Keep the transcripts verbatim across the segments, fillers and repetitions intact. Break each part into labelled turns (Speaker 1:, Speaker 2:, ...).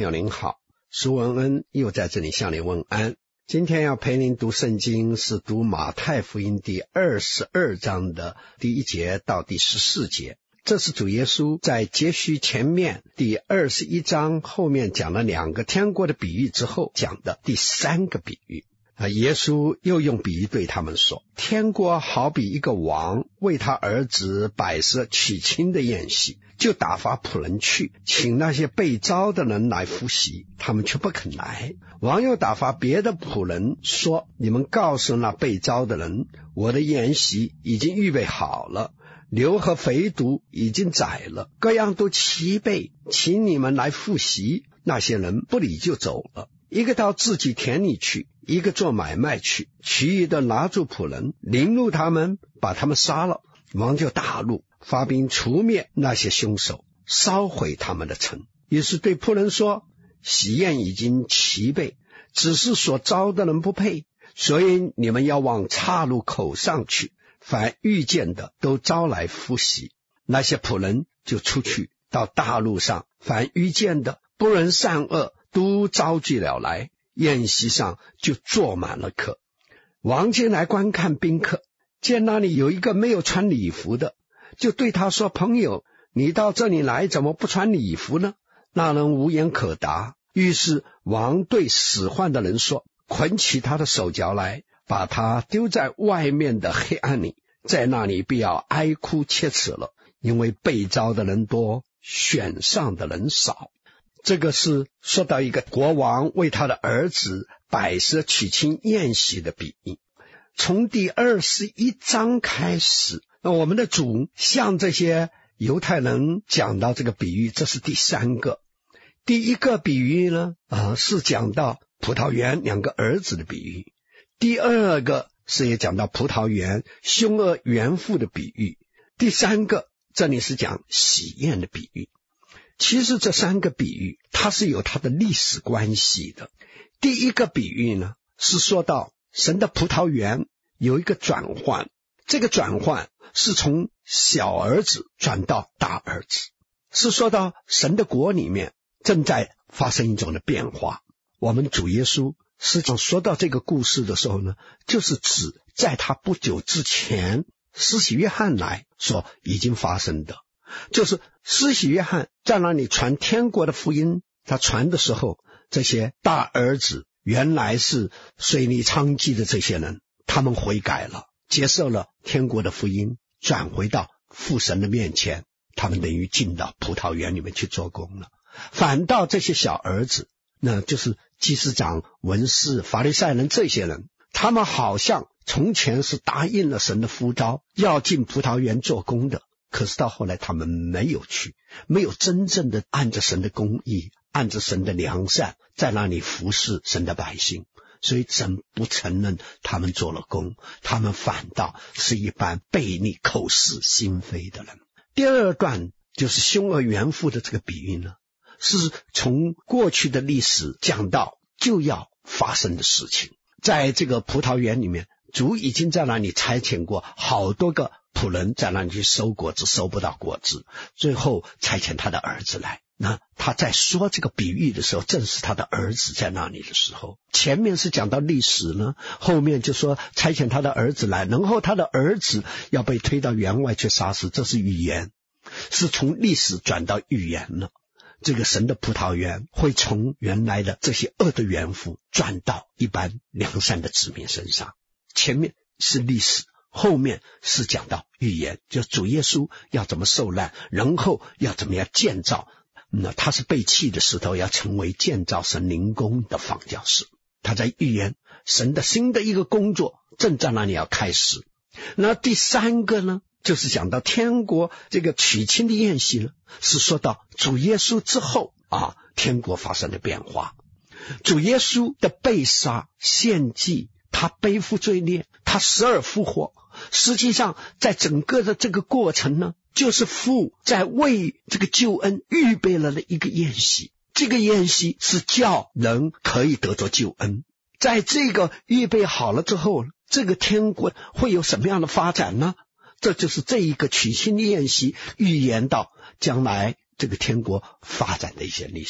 Speaker 1: 友您好，苏文恩又在这里向你问安。今天要陪您读圣经，是读马太福音第二十二章的第一节到第十四节。这是主耶稣在接续前面第二十一章后面讲了两个天国的比喻之后讲的第三个比喻。啊，耶稣又用比喻对他们说，天国好比一个王为他儿子摆设娶亲的宴席，就打发仆人去请那些被招的人来赴席，他们却不肯来。王又打发别的仆人说，你们告诉那被招的人，我的宴席已经预备好了，牛和肥犊已经宰了，各样都齐备，请你们来赴席。那些人不理就走了，一个到自己田里去，一个做买卖去，其余的拿住仆人，凌辱他们，把他们杀了。王就大怒，发兵除灭那些凶手，烧毁他们的城。于是对仆人说，喜宴已经齐备，只是所招的人不配，所以你们要往岔路口上去，凡遇见的都招来赴席。那些仆人就出去到大路上，凡遇见的不论善恶都招聚了来，宴席上就坐满了客。王进来观看宾客，见那里有一个没有穿礼服的，就对他说，朋友，你到这里来怎么不穿礼服呢？那人无言可答。于是王对使唤的人说，捆起他的手脚来，把他丢在外面的黑暗里，在那里必要哀哭切齿了，因为被招的人多，选上的人少。这个是说到一个国王为他的儿子摆设娶亲宴席的比喻。从第二十一章开始，那我们的主向这些犹太人讲到这个比喻，这是第三个。第一个比喻呢，啊，是讲到葡萄园两个儿子的比喻。第二个是也讲到葡萄园凶恶园妇的比喻。第三个这里是讲喜宴的比喻。其实这三个比喻它是有它的历史关系的。第一个比喻呢，是说到神的葡萄园有一个转换，这个转换是从小儿子转到大儿子，是说到神的国里面正在发生一种的变化。我们主耶稣实际上说到这个故事的时候呢，就是指在他不久之前施洗约翰来所已经发生的。就是施洗约翰在那里传天国的福音，他传的时候，这些大儿子原来是水里娼妓的这些人，他们悔改了，接受了天国的福音，转回到父神的面前，他们等于进到葡萄园里面去做工了。反倒这些小儿子，那就是祭司长、文士、法利赛人这些人，他们好像从前是答应了神的呼召，要进葡萄园做工的，可是到后来他们没有去，没有真正的按着神的公义，按着神的良善，在那里服侍神的百姓，所以神不承认他们做了工，他们反倒是一般悖逆口是心非的人。第二段就是凶恶园妇的这个比喻呢，是从过去的历史讲到就要发生的事情。在这个葡萄园里面，主已经在那里差遣过好多个仆人在那里去收果子，收不到果子，最后差遣他的儿子来。那他在说这个比喻的时候，正是他的儿子在那里的时候。前面是讲到历史呢，后面就说差遣他的儿子来，然后他的儿子要被推到园外去杀死，这是预言，是从历史转到预言了。这个神的葡萄园会从原来的这些恶的园妇转到一般良善的子民身上。前面是历史，后面是讲到预言，就主耶稣要怎么受难，然后要怎么样建造，那他是被弃的石头，要成为建造神灵宫的房角石。他在预言神的新的一个工作正在那里要开始。那第三个呢，就是讲到天国这个娶亲的宴席呢，是说到主耶稣之后啊，天国发生的变化。主耶稣的被杀献祭，他背负罪孽，他死而复活，实际上在整个的这个过程呢，就是父在为这个救恩预备了一个宴席。这个宴席是叫人可以得着救恩。在这个预备好了之后，这个天国会有什么样的发展呢？这就是这一个娶亲的宴席预言到将来这个天国发展的一些历史。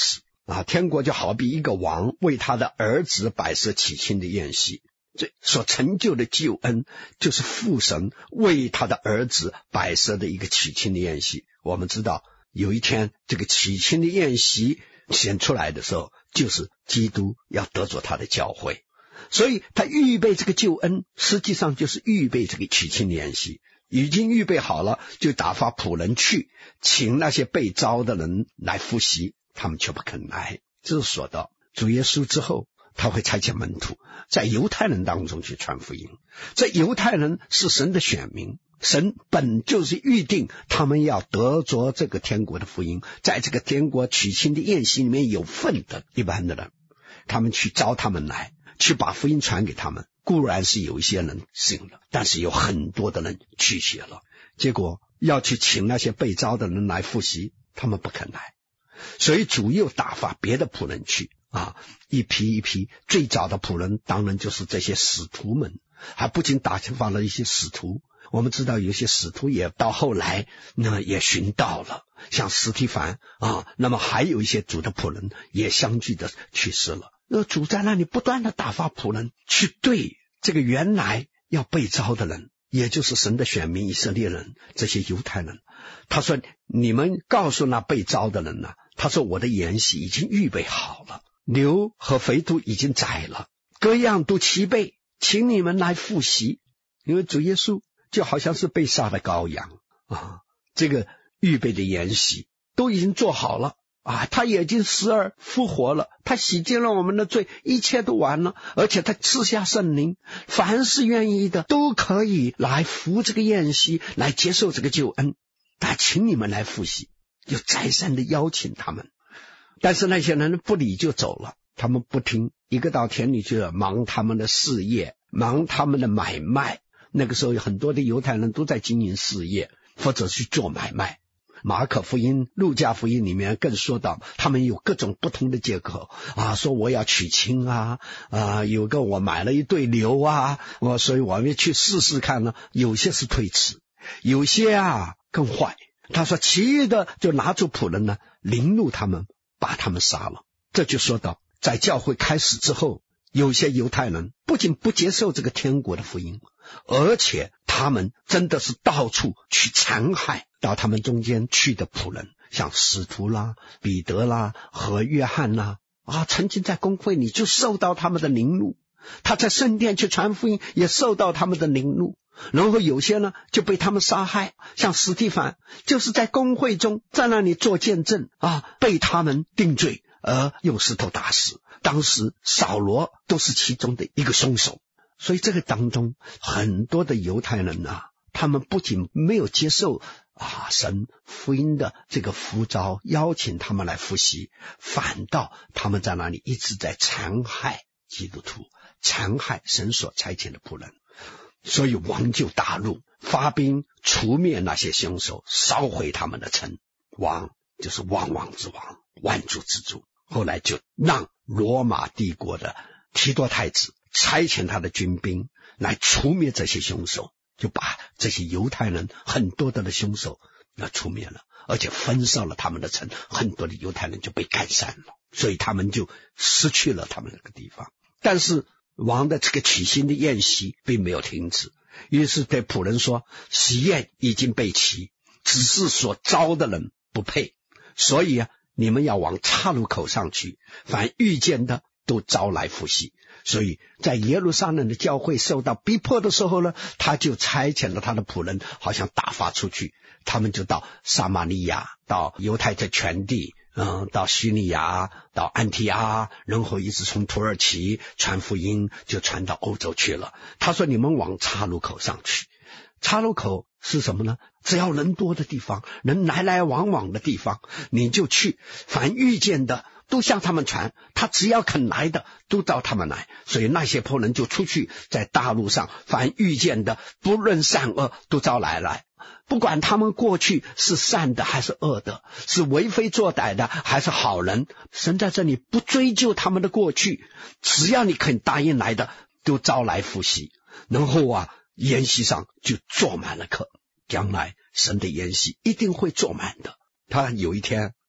Speaker 1: 啊，天国就好比一个王为他的儿子摆设娶亲的宴席，这所成就的救恩就是父神为他的儿子摆设的一个娶亲的宴席。我们知道有一天这个娶亲的宴席显出来的时候，就是基督要得着他的教会，所以他预备这个救恩，实际上就是预备这个娶亲的宴席，已经预备好了，就打发仆人去请那些被招的人来复习，他们却不肯来。这是说到主耶稣之后，他会差遣门徒在犹太人当中去传福音。这犹太人是神的选民，神本就是预定他们要得着这个天国的福音，在这个天国娶亲的宴席里面有份的一般的人，他们去招他们来，去把福音传给他们。固然是有一些人信了，但是有很多的人拒绝了，结果要去请那些被招的人来复习，他们不肯来，所以主又打发别的仆人去啊，一批一批。最早的仆人当然就是这些使徒们，还不仅打发了一些使徒，我们知道有些使徒也到后来那么也寻到了，像司提反啊，那么还有一些主的仆人也相继的去世了。那主在那里不断的打发仆人去对这个原来要被招的人，也就是神的选民以色列人，这些犹太人，他说你们告诉那被招的人呢、啊，他说我的筵席已经预备好了，牛和肥犊已经宰了，各样都齐备，请你们来复习。因为主耶稣就好像是被杀的羔羊啊，这个预备的筵席都已经做好了啊，他已经死而复活了，他洗净了我们的罪，一切都完了，而且他赐下圣灵，凡是愿意的都可以来服这个宴席，来接受这个救恩。他请你们来复习，就再三的邀请他们，但是那些人不理就走了，他们不听，一个到田里去了，忙他们的事业，忙他们的买卖。那个时候有很多的犹太人都在经营事业，或者去做买卖。马可福音、路加福音里面更说到，他们有各种不同的借口啊，说我要娶亲啊，啊，有个我买了一对牛啊，我所以我们去试试看呢。有些是推辞，有些啊更坏。他说其余的就拿住仆人呢，凌辱他们，把他们杀了。这就说到，在教会开始之后，有些犹太人不仅不接受这个天国的福音，而且他们真的是到处去残害到他们中间去的仆人，像使徒啦、彼得啦和约翰啦啊，曾经在公会里就受到他们的凌辱，他在圣殿去传福音也受到他们的凌辱，然后有些呢就被他们杀害，像司提反就是在公会中在那里做见证啊，被他们定罪而用石头打死。当时扫罗都是其中的一个凶手。所以这个当中很多的犹太人啊，他们不仅没有接受啊神福音的这个呼召，邀请他们来复习，反倒他们在那里一直在残害基督徒，残害神所差遣的仆人。所以王就大怒，发兵除灭那些凶手，烧毁他们的城。王就是万王之王，万主之主。后来就让罗马帝国的提多太子差遣他的军兵来除灭这些凶手，就把这些犹太人很多的凶手那除灭了，而且焚烧了他们的城，很多的犹太人就被赶散了，所以他们就失去了他们那个地方。但是王的这个娶亲的宴席并没有停止，于是对仆人说，喜宴已经备齐，只是所招的人不配，所以啊，你们要往岔路口上去，凡遇见的都招来复习。所以在耶路撒冷的教会受到逼迫的时候呢，他就差遣了他的仆人，好像打发出去，他们就到撒玛利亚，到犹太的全地，嗯，到叙利亚，到安提阿，然后一直从土耳其传福音，就传到欧洲去了。他说你们往岔路口上去。岔路口是什么呢？只要人多的地方，人来来往往的地方，你就去，凡遇见的都向他们传，他只要肯来的都找他们来。所以那些仆人就出去，在大路上凡遇见的不论善恶都招来来，不管他们过去是善的还是恶的，是为非作歹的还是好人，神在这里不追究他们的过去，只要你肯答应来的都招来复习。然后啊，筵席上就坐满了客，将来神的筵席一定会坐满的。他有一天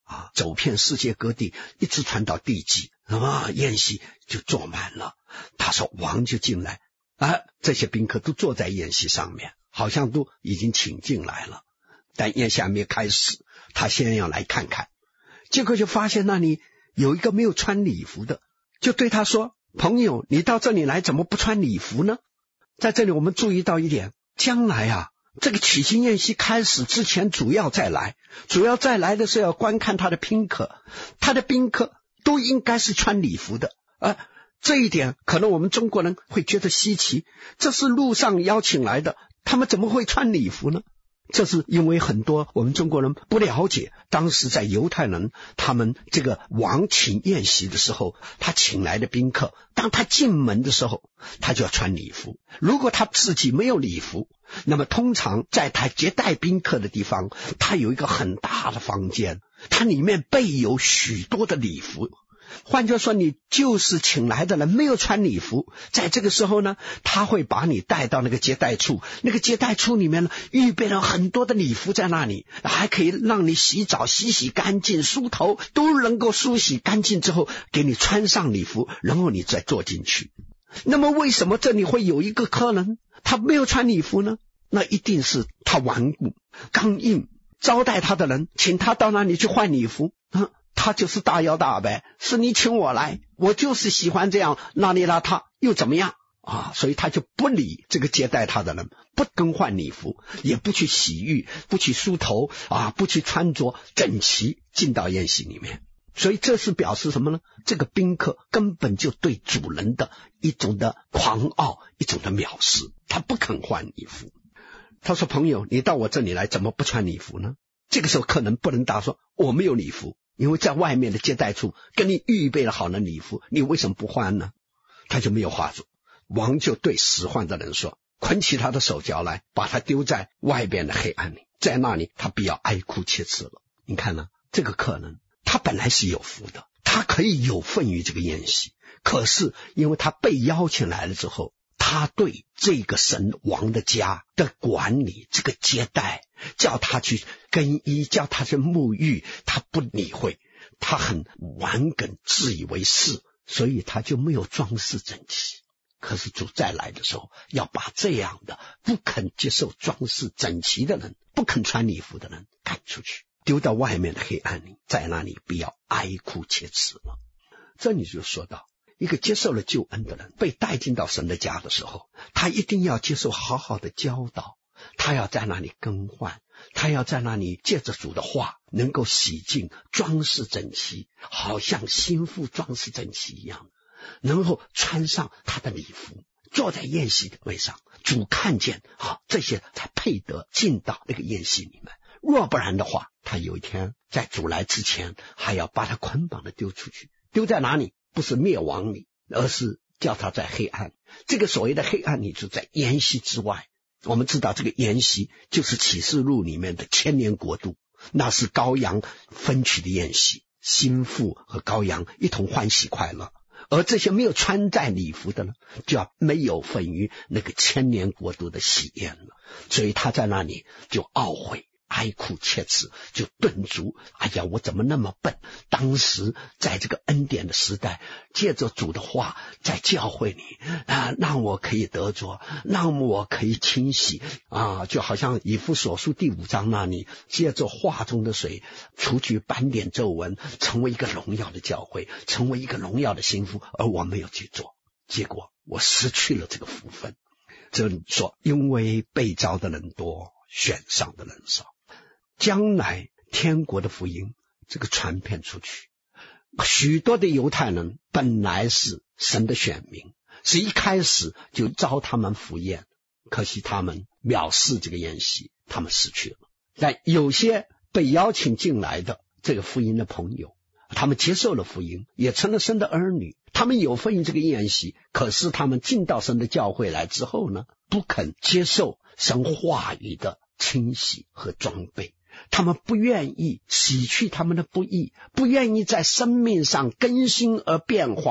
Speaker 1: 啊，走遍世界各地，一直传到地极，那么宴席就坐满了。他说王就进来，啊，这些宾客都坐在宴席上面，好像都已经请进来了，但宴席还没开始，他先要来看看。结果就发现那里有一个没有穿礼服的，就对他说，朋友，你到这里来怎么不穿礼服呢？在这里我们注意到一点，将来啊，这个娶亲宴席开始之前，主要再来主要再来的是要观看他的宾客，他的宾客都应该是穿礼服的。而、啊、这一点可能我们中国人会觉得稀奇，这是路上邀请来的，他们怎么会穿礼服呢？这是因为很多我们中国人不了解，当时在犹太人他们这个王请宴席的时候，他请来的宾客，当他进门的时候，他就要穿礼服。如果他自己没有礼服，那么通常在他接待宾客的地方，他有一个很大的房间，它里面备有许多的礼服。换句话说，你就是请来的人没有穿礼服，在这个时候呢，他会把你带到那个接待处，那个接待处里面呢，预备了很多的礼服在那里，还可以让你洗澡，洗洗干净，梳头都能够梳洗干净之后，给你穿上礼服，然后你再坐进去。那么为什么这里会有一个客人他没有穿礼服呢？那一定是他顽固刚硬，招待他的人请他到那里去换礼服，嗯他就是大摇大摆，是你请我来，我就是喜欢这样邋里邋遢又怎么样啊？所以他就不理这个接待他的人，不更换礼服，也不去洗浴，不去梳头啊，不去穿着整齐进到宴席里面。所以这是表示什么呢？这个宾客根本就对主人的一种的狂傲，一种的藐视，他不肯换礼服。他说，朋友，你到我这里来怎么不穿礼服呢？这个时候客人不能答说我没有礼服，因为在外面的接待处跟你预备了好的礼服，你为什么不换呢？他就没有话说。王就对使唤的人说，捆起他的手脚来，把他丢在外边的黑暗里，在那里他必要哀哭切齿了。你看呢，这个客人他本来是有福的，他可以有份于这个宴席，可是因为他被邀请来了之后，他对这个神王的家的管理，这个接待，叫他去更衣，叫他去沐浴，他不理会，他很顽梗，自以为是，所以他就没有装饰整齐。可是主再来的时候，要把这样的不肯接受装饰整齐的人，不肯穿礼服的人赶出去，丢到外面的黑暗里，在那里必要哀哭切齿了。这里就说到一个接受了救恩的人被带进到神的家的时候，他一定要接受好好的教导，他要在那里更换，他要在那里借着主的话能够洗净，装饰整齐，好像新妇装饰整齐一样，能够穿上他的礼服，坐在宴席的位上，主看见好，这些才配得进到那个宴席里面。若不然的话，他有一天在主来之前还要把他捆绑的丢出去，丢在哪里？不是灭亡里，而是叫他在黑暗。这个所谓的黑暗里就在筵席之外。我们知道这个筵席就是启示录里面的千年国度，那是羔羊分取的宴席，新妇和羔羊一同欢喜快乐。而这些没有穿戴礼服的呢，就要没有份于那个千年国度的喜宴了。所以他在那里就懊悔，哀哭切齿，就顿足，哎呀，我怎么那么笨？当时在这个恩典的时代，借着主的话在教会里啊，让我可以得着，让我可以清洗啊，就好像以弗所书第五章那里，借着话中的水除去斑点皱纹，成为一个荣耀的教会，成为一个荣耀的新妇，而我没有去做，结果我失去了这个福分。这里说，因为被召的人多，选上的人少，将来天国的福音这个传遍出去，许多的犹太人本来是神的选民，是一开始就召他们赴宴，可惜他们藐视这个宴席，他们失去了。但有些被邀请进来的这个福音的朋友，他们接受了福音，也成了神的儿女，他们有份于这个宴席，可是他们进到神的教会来之后呢，不肯接受神话语的清洗和装备，他们不愿意洗去他们的不义，不愿意在生命上更新而变化，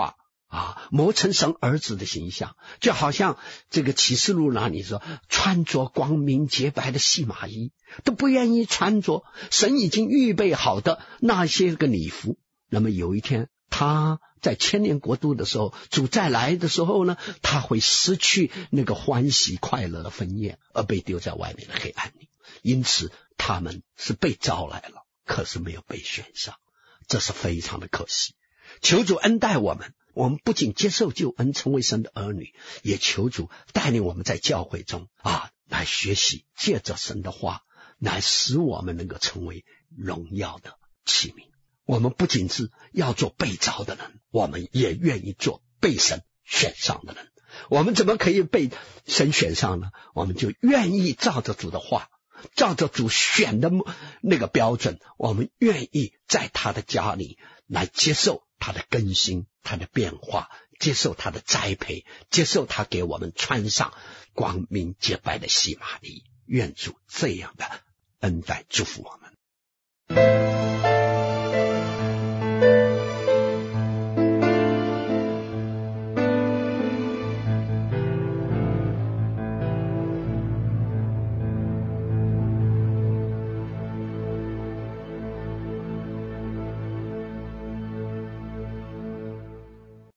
Speaker 1: 啊，磨成神儿子的形象，就好像这个启示录那里说，穿着光明洁白的细麻衣，都不愿意穿着神已经预备好的那些个礼服。那么有一天他在千年国度的时候，主再来的时候呢，他会失去那个欢喜快乐的婚宴，而被丢在外面的黑暗里。因此他们是被招来了，可是没有被选上，这是非常的可惜。求主恩待我们，我们不仅接受救恩成为神的儿女，也求主带领我们在教会中啊来学习，借着神的话来使我们能够成为荣耀的器皿。我们不仅是要做被召的人，我们也愿意做被神选上的人。我们怎么可以被神选上呢？我们就愿意照着主的话，照着主选的那个标准，我们愿意在他的家里来接受他的更新，他的变化，接受他的栽培，接受他给我们穿上光明洁白的细麻衣。愿主这样的恩待祝福我们。